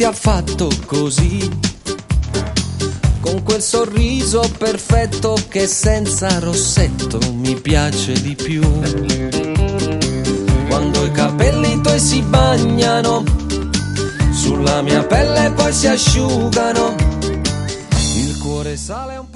ha fatto così, con quel sorriso perfetto che senza rossetto mi piace di più. Quando i capelli tuoi si bagnano sulla mia pelle e poi si asciugano, il cuore sale un